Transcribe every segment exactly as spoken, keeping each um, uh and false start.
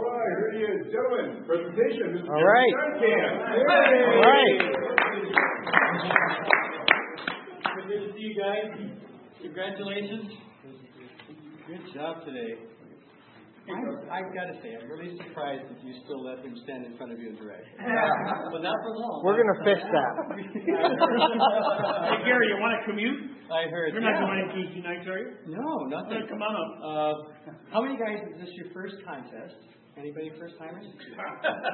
right, here he is. Gentlemen, presentation. Mister All right. All right. Good to see you guys. Congratulations. Good job today. I'm, I've got to say, I'm really surprised that you still let them stand in front of you and direct. But not for long. We're going to fix that. Hey, Gary, you want to commute? I heard. You're not going to Tuesday nights, are you? No, nothing. Oh, come on up. Uh, how many guys, is this your first contest? Anybody first timers? Yeah,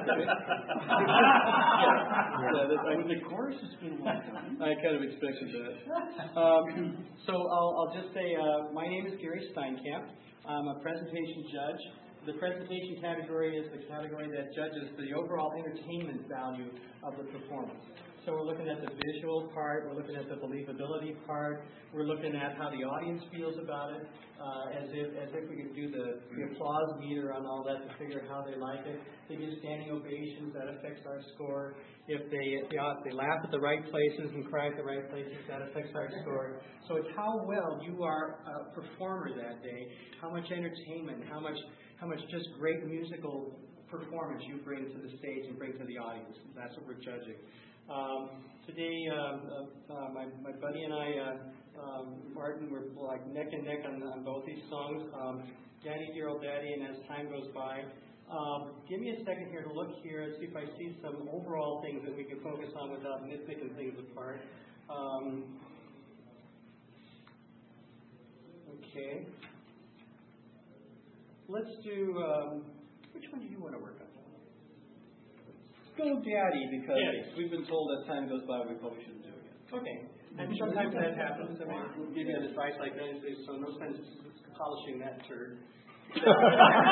that's, I, the chorus has been a long time. I kind of expected that. Um, so I'll, I'll just say, uh, my name is Gary Steinkamp. I'm a presentation judge. The presentation category is the category that judges the overall entertainment value of the performance. So we're looking at the visual part, we're looking at the believability part, we're looking at how the audience feels about it, uh, as if as if we could do the, the applause meter on all that to figure out how they like it. They give standing ovations, that affects our score. If they if they, if they laugh at the right places and cry at the right places, that affects our score. So it's how well you are a performer that day, how much entertainment, how much how much just great musical performance you bring to the stage and bring to the audience. That's what we're judging. Um, today, uh, uh, my, my buddy and I, uh, um, Martin, we're like neck and neck on, on both these songs. Um, Daddy, Dear Old Daddy, and As Time Goes By. Um, give me a second here to look here and see if I see some overall things that we can focus on without nitpicking things apart. Um, okay. Let's do, um, which one do you want to work on? Go Daddy, because Daddy. we've been told as time goes by we probably shouldn't do it again. Okay. And sometimes that happens. I mean, we'll give you an advice like that and say, so no sense polishing that turd. It's kind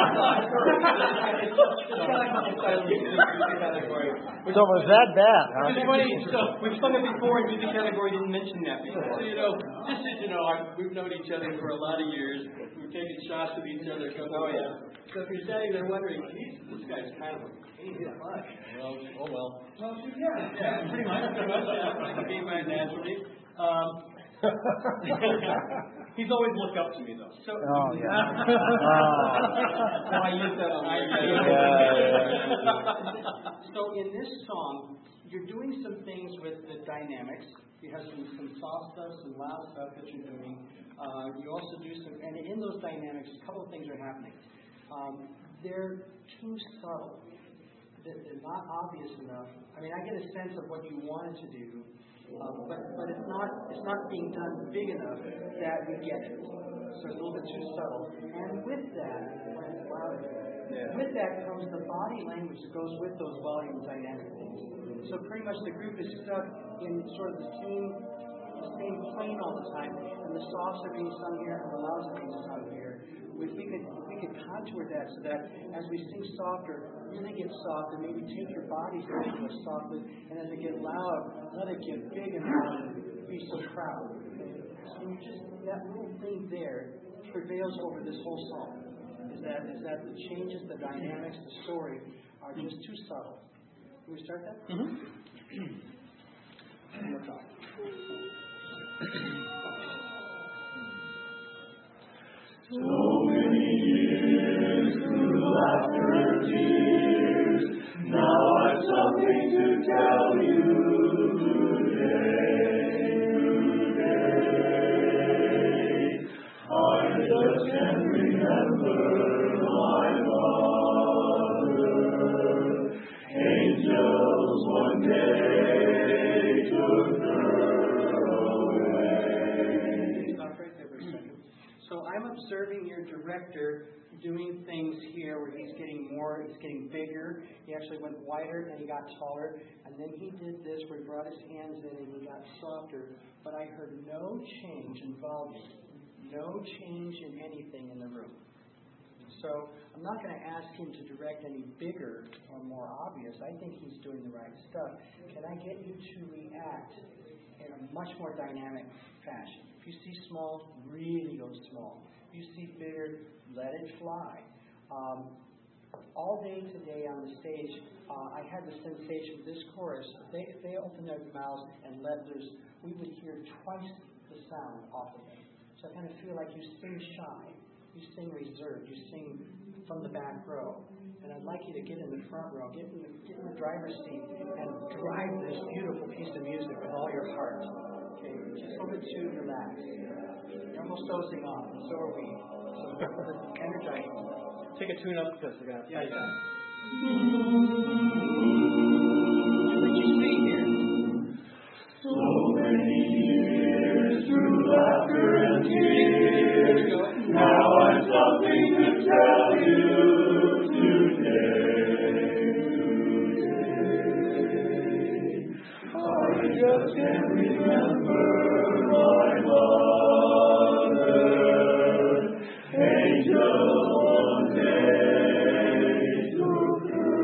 of like So was that bad, huh? It's funny, so we've done it before, and music category didn't mention that before. So, you know, just as you know, I, we've known each other for a lot of years. We've taken shots with each other. Going, oh, yeah. So if you're standing there wondering, geez, this guy's kind of a pain in the butt. Well, oh, well. Well, yeah, yeah, pretty much. Pretty much, yeah. I can be my naturally. Um, he's always looked up to me, though. So, Oh, yeah. oh. I use that on my So in this song, you're doing some things with the dynamics. You have some, some soft stuff, some loud stuff that you're doing. Uh, you also do some, and in those dynamics, a couple of things are happening. Um, they're too subtle. They're, they're not obvious enough. I mean, I get a sense of what you wanted to do, uh, but but it's not it's not being done big enough that we get it. So it's a little bit too subtle. And with that, when it's louder, yeah. with that comes the body language that goes with those volume dynamic things. So pretty much the group is stuck in sort of the same the same plane all the time, and the softs are being sung here and the louds are being sung here. If we could if we could contour that so that as we sing softer, really get soft, and maybe take your bodies into a softly, and as it get loud, let it get big and loud, be so proud. So you just that little thing there prevails over this whole song. Is that is that the changes, the dynamics, the story are just too subtle. Can we start that? Mm-hmm. We'll talk. So many years through laughter and tears, now I've something to tell you today. I just can't remember my mother. Angels one day took her away. Stop right there for a second. So I'm observing your director doing things here where he's getting more, he's getting bigger. He actually went wider and he got taller. And then he did this where he brought his hands in and he got softer. But I heard no change in volume, no change in anything in the room. So I'm not going to ask him to direct any bigger or more obvious. I think he's doing the right stuff. Can I get you to react in a much more dynamic fashion? If you see small, really go small. If you see bigger, let it fly. Um, all day today on the stage, uh, I had the sensation this chorus, if they, if they opened their mouths and let loose, we would hear twice the sound off of them. So I kind of feel like you sing shy. You you sing reserved. You sing from the back row. And I'd like you to get in the front row, get in the, get in the driver's seat, and drive this beautiful piece of music with all your heart. Okay, just a little bit too relaxed. You're almost dozing off, and so are we. So energize. Take a tune up because we got. Yeah, yeah. What you see here? So many years through laughter and tears. Now I've something to tell you today. I just can't remember my mother. Angel one day took her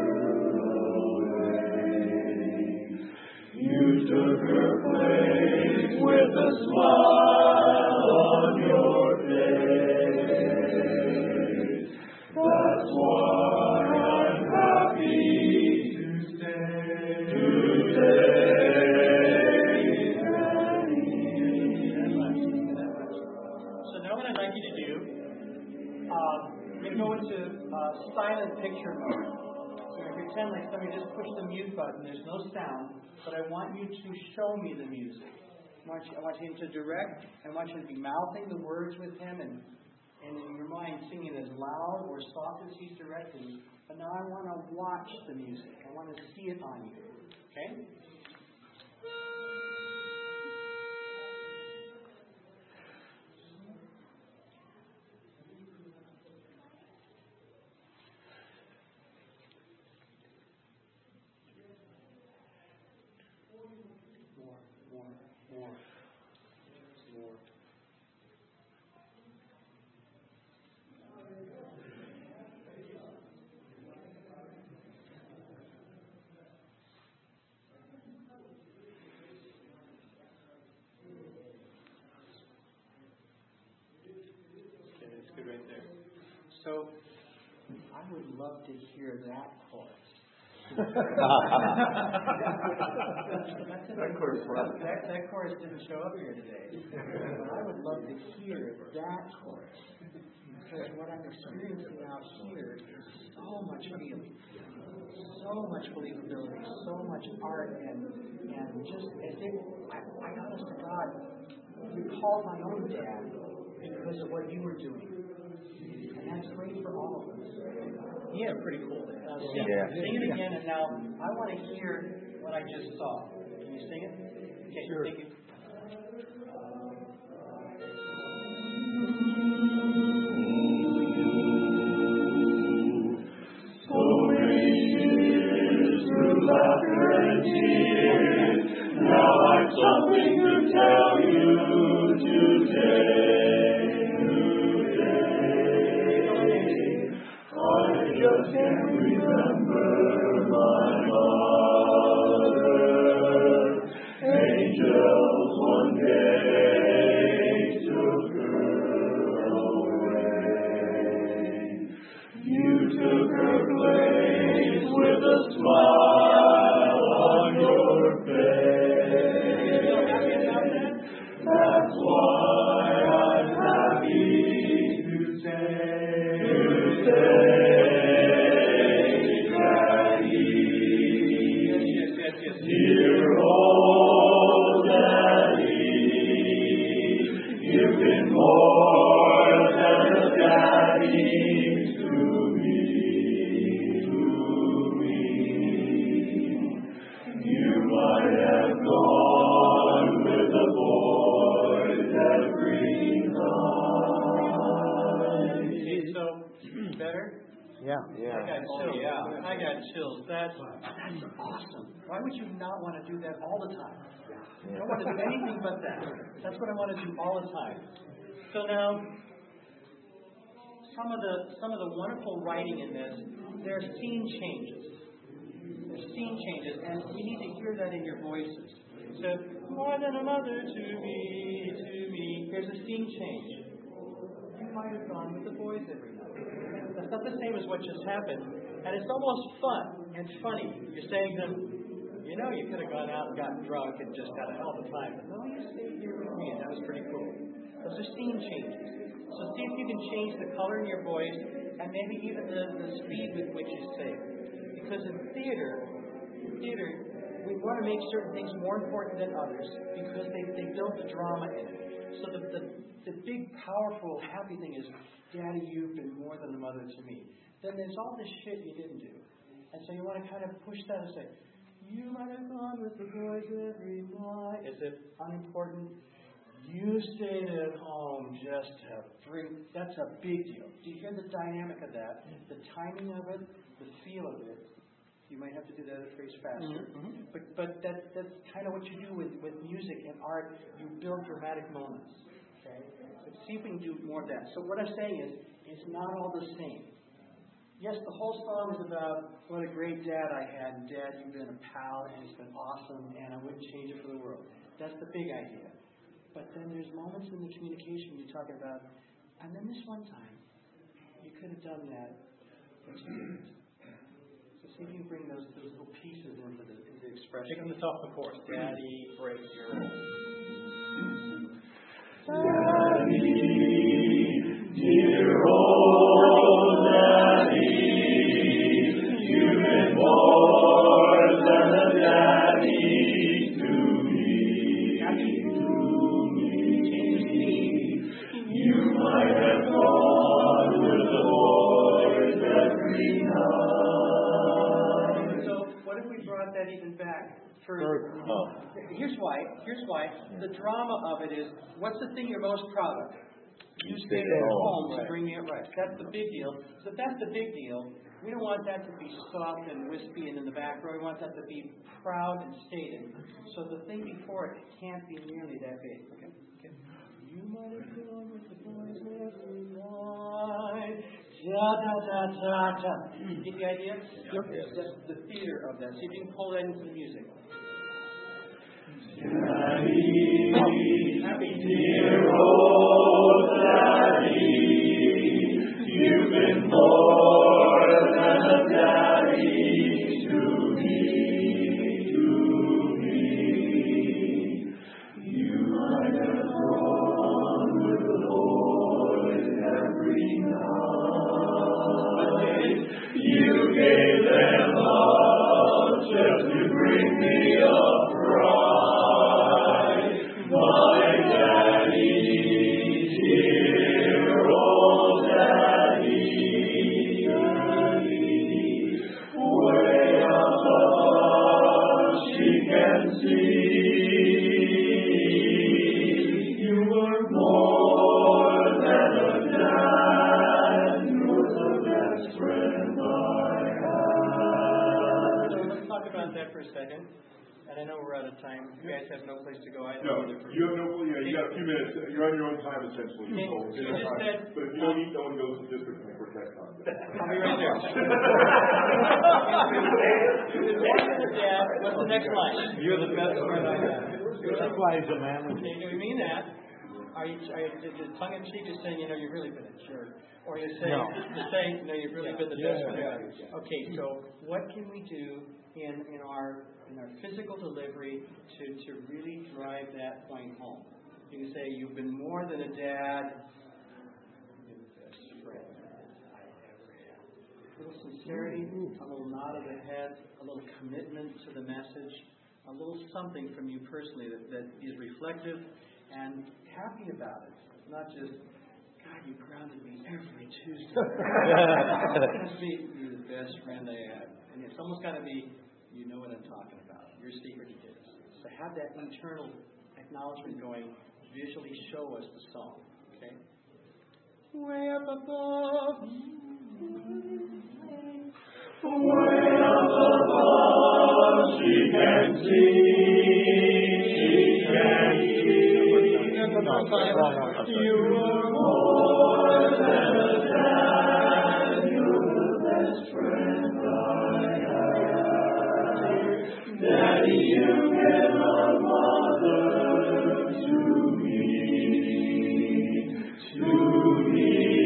away. You took her place with a smile on your face. That's why I'm happy to stay today. So now what I'd like you to do, um, you go into uh, silent picture mode. So you're going to pretend like somebody just pushed the mute button. There's no sound, but I want you to show me the music. I want, you, I want him to direct. I want you to be mouthing the words with him and, and in your mind singing as loud or soft as he's directing. But now I want to watch the music. I want to see it on you. Okay? More, more, more, more. Okay, that's good right there. So, I would love to hear that chorus. That chorus that, that chorus didn't show up here today. But I would love to hear that chorus. Because what I'm experiencing out here is so much feeling, so much believability, so much art, and and just as if, I, I honest to God, recall my own dad because of what you were doing. And that's great for all of us. Yeah, pretty cool. Uh, sing, Yeah. sing it again, and now I want to hear what I just saw. Can you sing it? Okay, Sure. thank you. So many years through laughter and tears. Now I've something to tell you today. I just can't remember my mother. Angels one day took her away. You took her place with a smile on your face. That's why I'm happy to say. Dear old Daddy, you've been more than a daddy to me, to me. You might have gone with the boys every night. See, so better? Yeah. I got chills. Yeah. I got chills. That's that's awesome. Why would you not want to do that all the time? I don't want to do anything but that. That's what I want to do all the time. So now, some of the some of the wonderful writing in this, there are scene changes. There's scene changes, and we need to hear that in your voices. So, more than a mother to me, to me. There's a scene change. You might have gone with the boys every night. That's not the same as what just happened. And it's almost fun and funny. You're saying to them, you know, you could have gone out and gotten drunk and just had a hell of a time. But no, you stayed here with me, and that was pretty cool. Those are scene changes. So see if you can change the color in your voice and maybe even the, the speed with which you say it. Because in theater, in theater, we want to make certain things more important than others because they, they build the drama in it. So the, the, the big, powerful, happy thing is, Daddy, you've been more than a mother to me. Then there's all this shit you didn't do. And so you want to kind of push that and say, you might have gone with the boys every night. Is it unimportant? You stayed at home just to bring. That's a big deal. Do you hear the dynamic of that? The timing of it, the feel of it. You might have to do the other phrase faster. Mm-hmm. But but that that's kind of what you do with, with music and art. You build dramatic moments. Okay? But see if we can do more of that. So what I'm saying is, it's not all the same. Yes, the whole song is about what a great dad I had. And Dad, you've been a pal, and it's been awesome, and I wouldn't change it for the world. That's the big idea. But then there's moments in the communication you're talking about, and then this one time, you could have done that, but you didn't. So see if you can bring those, those little pieces into the, into the expression. Take them to top of the chorus. Daddy, break your rules. Daddy, dear old Daddy, you've been more than a daddy to me. You might have gone with the boys every night. So what if we brought that even back further? Oh. Here's why. Here's why. The drama of it is, what's the thing you're most proud of? You stayed at home to bring it right. That's the big deal. So if that's the big deal, we don't want that to be soft and wispy and in the back row. We want that to be proud and stated. So the thing before it can't be nearly that big. Okay? Okay. You might have gone with the boys every night. Da da da da da. Get the idea? Yep. That's the theater of that. See if you can pull that into the music. Daddy, dear old Daddy, you've been more than a daddy to me, to me. You might have gone with the boys every night. You gave them up just to bring me up right. My daddy, dear old daddy, daddy, way up above she can see. You were more than a dad, you're the best friend I had. So let's talk about that for a second. And I know we're out of time. You guys have no place to go. I No, you have no, yeah, you got a few minutes. You're on your own time, essentially. Okay, So, so you just said- but if you don't eat, no one goes to district and protect on that. I'll be right there. Dad, what's the next line? You're the best friend I have. That's why he's a man with Okay, do we mean that? Are you, are you just tongue in cheek just saying, you know, you've really been a jerk? Or you're saying, No. you're saying, no, you've really been the Yeah, best friend yeah, I have. Okay, so what can we do in, in our in our physical delivery to, to really drive that point home? You can say, you've been more than a dad, you're the best friend I ever had. A little sincerity, a little nod of the head, a little commitment to the message, a little something from you personally that, that is reflective and happy about it. Not just, God, you grounded me every Tuesday. It has to be, you're the best friend I had. And it's almost got to be, you know what I'm talking about. Your secret is. So have that internal acknowledgement going, visually show us the song. Okay? Way up above. Way up above, she can see, she can see. You are more than a dad, you're the best friend I have. Daddy, you've been a mother to me, to me.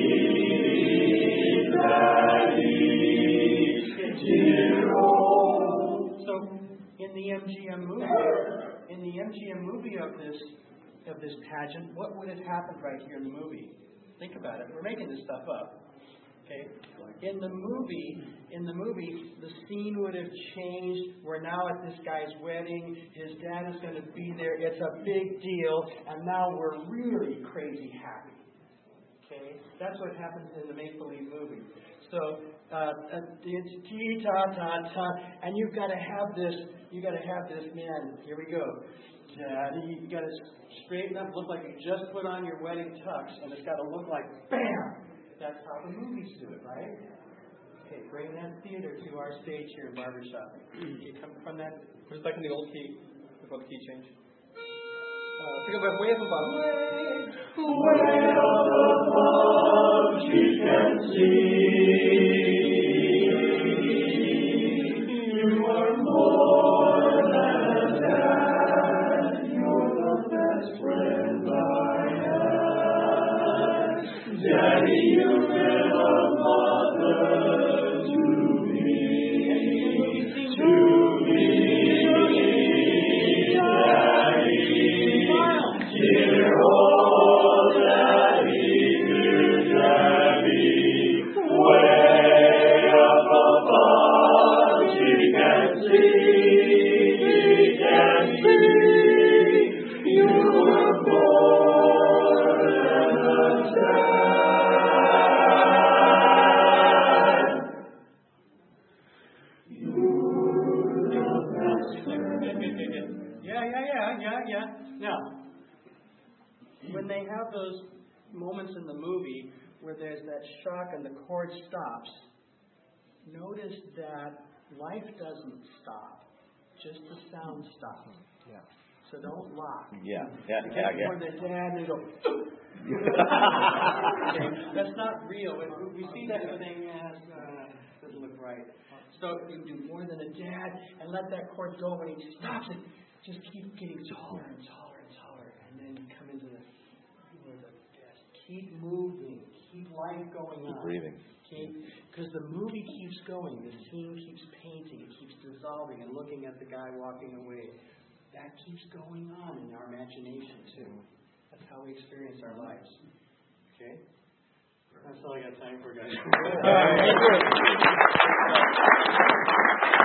So, in the M G M movie, in the M G M movie of this of this pageant, what would have happened right here in the movie? Think about it. We're making this stuff up. Okay? In the movie, in the movie, the scene would have changed. We're now at this guy's wedding. His dad is going to be there. It's a big deal. And now we're really crazy happy. Okay? That's what happens in the make-believe movie. So, uh, it's tea-ta-ta-ta. And you've got to have this, you've got to have this, man, here we go. Daddy, you got to straighten up, look like you just put on your wedding tux, and it's got to look like BAM! That's how the movies do it, right? Okay, bring that theater to our stage here in Barbershop. You come from that. We're just back in the old key before the key change. Uh, pick up way up above. Way up above, she can see. You are more than that. You're the best friend I have. Daddy, you've been a mother to me. To me. Daddy. Dear old Daddy, dear Daddy. Way up above, she can see. She can see. You were born and a dad. Yeah, yeah, yeah, yeah, yeah. Now, when they have those moments in the movie where there's that shock and the chord stops, notice that life doesn't stop, just the sound stops. Yeah. So don't lock. Yeah, yeah, yeah, yeah. Or the dad and go. Okay, that's not real. We see that thing as uh, doesn't look right. So you can do more than a dad and let that chord go when he stops it. Just keep getting taller and taller and taller, and then you come into the feel of the best. Keep moving. Keep life going on. Keep breathing. Because the movie keeps going. The scene keeps painting. It keeps dissolving and looking at the guy walking away. That keeps going on in our imagination, too. That's how we experience our lives. Okay? That's all I got time for, guys. All right.